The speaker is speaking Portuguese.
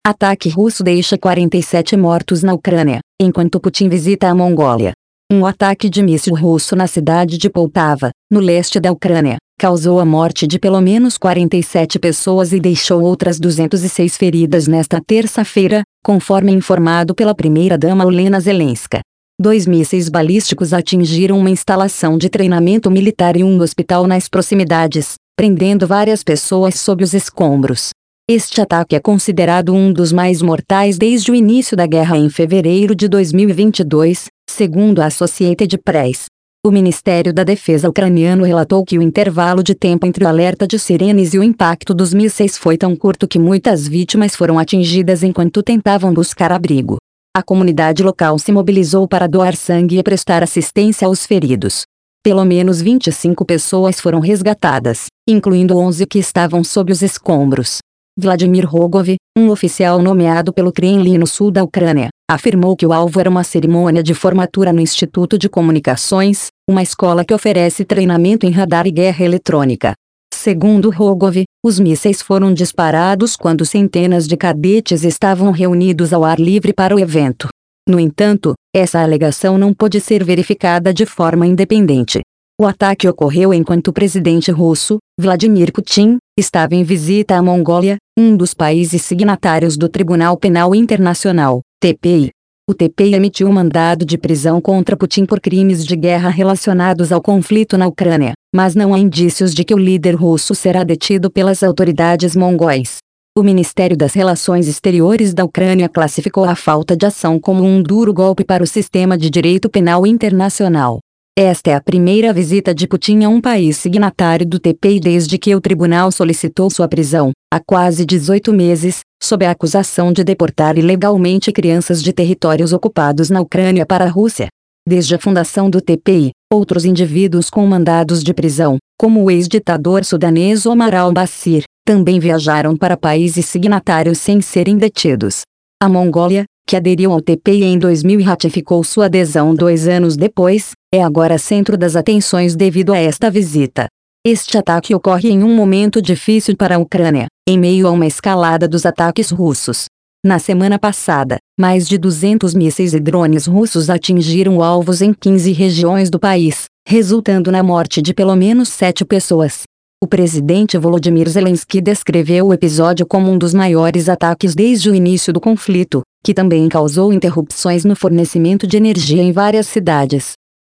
Ataque russo deixa 47 mortos na Ucrânia, enquanto Putin visita a Mongólia. Um ataque de míssil russo na cidade de Poltava, no leste da Ucrânia, causou a morte de pelo menos 47 pessoas e deixou outras 206 feridas nesta terça-feira, conforme informado pela primeira-dama Olena Zelenska. 2 mísseis balísticos atingiram uma instalação de treinamento militar e um hospital nas proximidades, prendendo várias pessoas sob os escombros. Este ataque é considerado um dos mais mortais desde o início da guerra em fevereiro de 2022, segundo a Associated Press. O Ministério da Defesa ucraniano relatou que o intervalo de tempo entre o alerta de sirenes e o impacto dos mísseis foi tão curto que muitas vítimas foram atingidas enquanto tentavam buscar abrigo. A comunidade local se mobilizou para doar sangue e prestar assistência aos feridos. Pelo menos 25 pessoas foram resgatadas, incluindo 11 que estavam sob os escombros. Vladimir Rogov, um oficial nomeado pelo Kremlin no sul da Ucrânia, afirmou que o alvo era uma cerimônia de formatura no Instituto de Comunicações, uma escola que oferece treinamento em radar e guerra eletrônica. Segundo Rogov, os mísseis foram disparados quando centenas de cadetes estavam reunidos ao ar livre para o evento. No entanto, essa alegação não pôde ser verificada de forma independente. O ataque ocorreu enquanto o presidente russo, Vladimir Putin, estava em visita à Mongólia, um dos países signatários do Tribunal Penal Internacional, TPI. O TPI emitiu um mandado de prisão contra Putin por crimes de guerra relacionados ao conflito na Ucrânia, mas não há indícios de que o líder russo será detido pelas autoridades mongóis. O Ministério das Relações Exteriores da Ucrânia classificou a falta de ação como um duro golpe para o sistema de direito penal internacional. Esta é a primeira visita de Putin a um país signatário do TPI desde que o tribunal solicitou sua prisão, há quase 18 meses, sob a acusação de deportar ilegalmente crianças de territórios ocupados na Ucrânia para a Rússia. Desde a fundação do TPI, outros indivíduos com mandados de prisão, como o ex-ditador sudanês Omar al-Bashir, também viajaram para países signatários sem serem detidos. A Mongólia, que aderiu ao TPI em 2000 e ratificou sua adesão 2 anos depois, é agora centro das atenções devido a esta visita. Este ataque ocorre em um momento difícil para a Ucrânia, em meio a uma escalada dos ataques russos. Na semana passada, mais de 200 mísseis e drones russos atingiram alvos em 15 regiões do país, resultando na morte de pelo menos 7 pessoas. O presidente Volodymyr Zelensky descreveu o episódio como um dos maiores ataques desde o início do conflito, que também causou interrupções no fornecimento de energia em várias cidades.